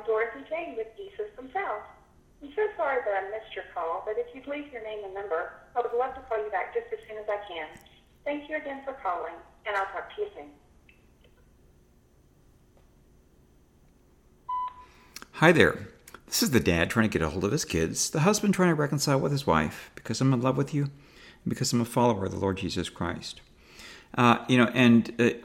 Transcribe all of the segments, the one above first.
Dorothy Jane with eSystem South. I'm so sorry that I missed your call, but if you'd leave your name and number, I would love to call you back just as soon as I can. Thank you again for calling, and I'll talk to you soon. Hi there. This is the dad trying to get a hold of his kids, the husband trying to reconcile with his wife, because I'm in love with you, and because I'm a follower of the Lord Jesus Christ. The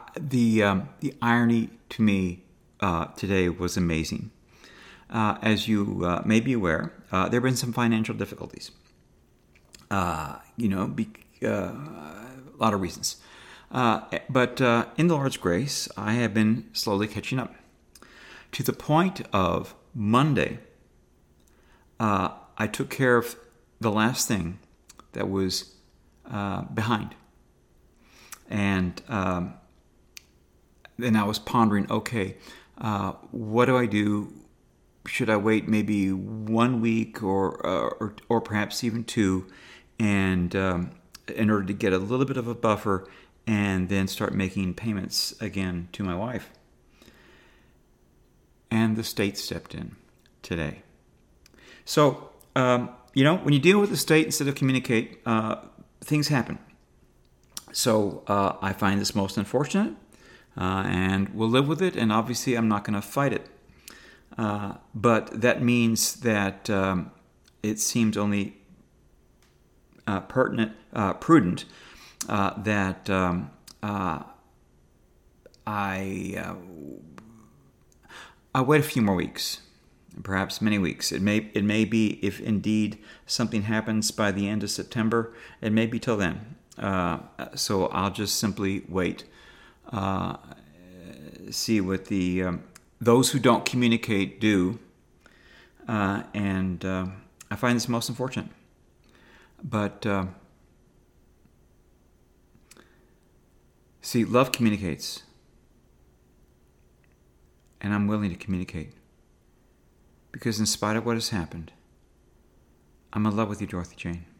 irony to me today was amazing. As you may be aware, there have been some financial difficulties. A lot of reasons. But in the Lord's grace, I have been slowly catching up. To the point of Monday, I took care of the last thing that was behind. And then I was pondering, okay, what do I do? Should I wait maybe 1 week or perhaps even 2, and in order to get a little bit of a buffer, and then start making payments again to my wife? And the state stepped in today. So, when you deal with the state instead of communicate, things happen. So I find this most unfortunate, and we'll live with it, and obviously I'm not going to fight it. But that means that it seems only prudent that I wait a few more weeks, perhaps many weeks. It may be, if indeed something happens by the end of September, it may be till then. So I'll just simply wait, see what those who don't communicate do, and I find this most unfortunate. But see, love communicates. And I'm willing to communicate. Because in spite of what has happened, I'm in love with you, Dorothy Jane.